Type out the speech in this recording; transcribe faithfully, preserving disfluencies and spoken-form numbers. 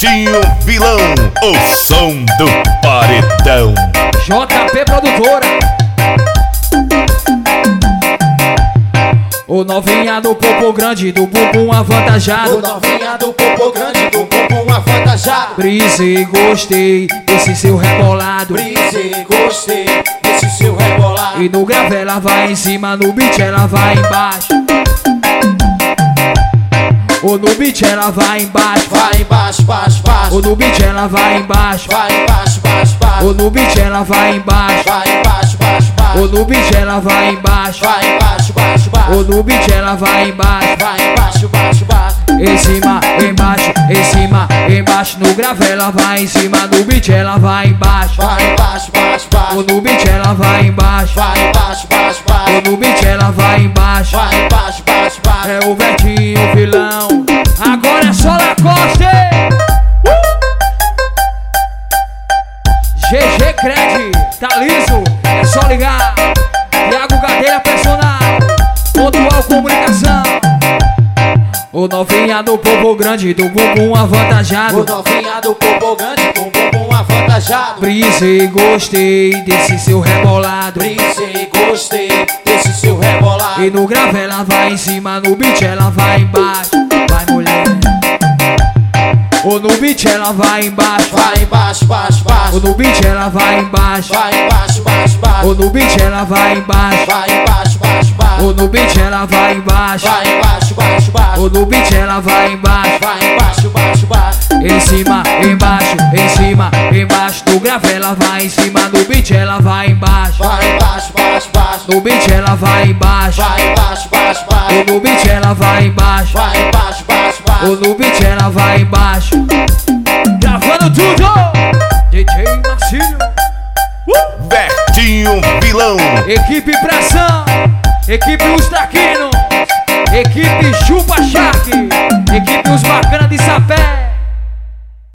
Bertinho Vilão, o som do paredão. J P Produtora. O novinha do popo grande, do bumbum avantajado. O novinha do popo grande, do bumbum avantajado. Brise, gostei desse seu rebolado. Brise, gostei desse seu rebolado. E no grave ela vai em cima, no beat ela vai embaixo. Ou no beat ela vai embaixo. Vai embaixo, baixo, baixo. Ou no beat ela vai embaixo. Vai embaixo, baixo, baixo. Ou no beat ela vai embaixo. Vai embaixo, baixo, baixo. Ou no beat ela vai embaixo. Vai embaixo, baixo, baixo. Ou no beat ela vai embaixo. Vai embaixo, baixo, baixo. Em cima, embaixo, em cima, embaixo. No grave ela vai em cima, no beat ela vai embaixo. Vai embaixo, baixo, baixo. Ou no beat ela vai embaixo. Vai embaixo, baixo, baixo. Ou no beat ela vai embaixo. Vai embaixo, baixo, baixo. É o Bertinho Vilão. Agora é só Lacoste. uh! G G Cred, tá liso, é só ligar. Thiago Gadelha Personal, Pontual Comunicação. O novinha do popo grande, do bumbum avantajado. O novinha do popo grande, com bumbum avantajado. Brise, gostei desse seu rebolado. Brise, gostei desse seu rebolado. E no grave ela vai em cima, no beat ela vai embaixo. Vai, mulher. Ou no beat ela vai embaixo. Vai embaixo, baixo, baixo. Ou no beat ela vai embaixo. Vai embaixo, baixo, baixo. Ou no beat ela vai embaixo. Vai embaixo, baixo, baixo. Ou no beat ela vai embaixo. Vai embaixo, baixo, baixo. Ou no beat ela vai embaixo. Vai embaixo, baixo, baixo. Em cima, embaixo, em cima, embaixo. No grave ela vai em cima, no beat ela vai embaixo. Vai embaixo, baixo, baixo. No beat ela vai embaixo. Vai embaixo, baixo, baixo. Ou no beat ela vai embaixo. Vai embaixo, baixo, baixo. Ou no beat ela vai embaixo. Gravando tudo! D J Marcílio. Uh! Bertinho Vilão, Equipe Pressão, equipe Os Traquinos, equipe Chupa Shark, equipe Os Bacana de Sapé.